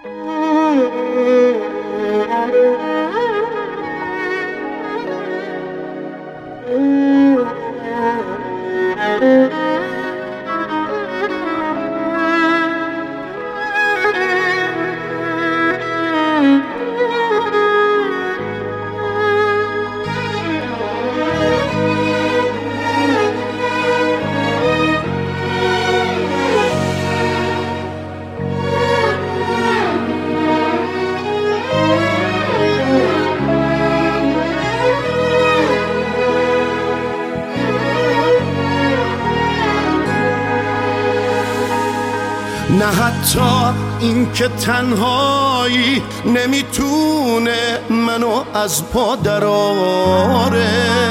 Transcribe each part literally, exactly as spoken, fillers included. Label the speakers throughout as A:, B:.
A: نه حتی این که تنهایی نمیتونه منو از پا دراره،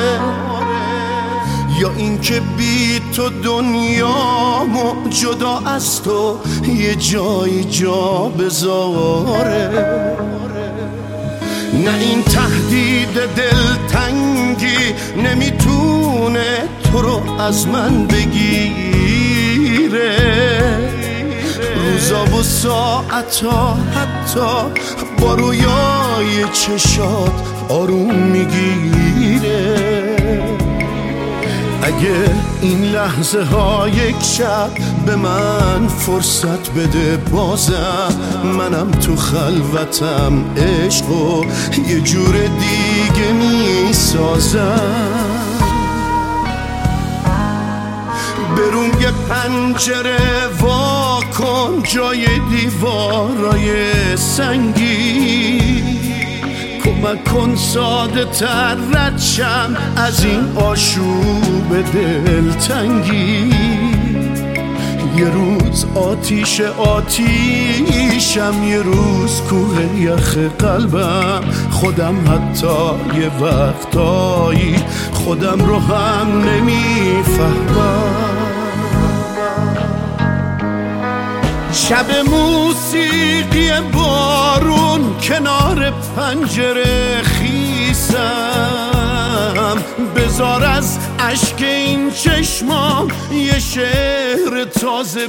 A: یا این که بی تو دنیامو جدا از تو یه جایی جا بذاره. نه این تهدید دلتنگی نمیتونه تو رو از من بگیره، روزا و ساعتا حتی با رویای چشات آروم میگیره. اگه این لحظه ها یک شب به من فرصت بده، بازم منم تو خلوتم عشقو یه جور دیگه میسازم. برون یه پنجره وا کن جای دیوارای سنگی، کمک کن ساده تر رد شم از این آشوب دلتنگی. یه روز آتیش آتیشم، یه روز کوه یخ قلبم، خودم حتی یه وقتایی خودم رو هم نمیفهمم. شب موسیقی بارون کنار پنجره خیسم، بذار از اشک این چشمام یه شعر تازه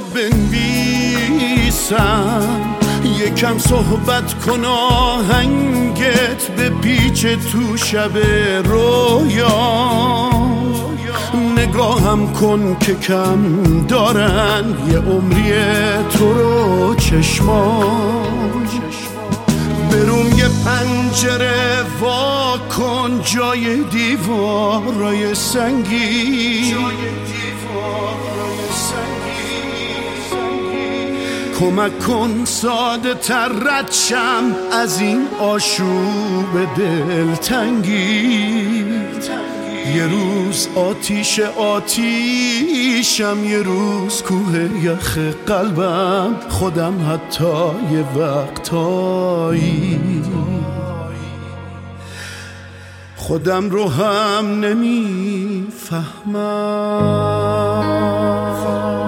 A: بنویسم. یکم صحبت کن آهنگت به پیچ تو شب رویا، نگاهم کن که کم دارن یه عمری تو رو چشمان. برون یه پنجره وا کن جای دیوارای سنگی، کمک کن ساده تر رد شم از این آشوب دلتنگی. یه روز آتیش آتیشم، یه روز کوه یخ قلبم، خودم حتی یه وقتایی خودم رو هم نمیفهمم.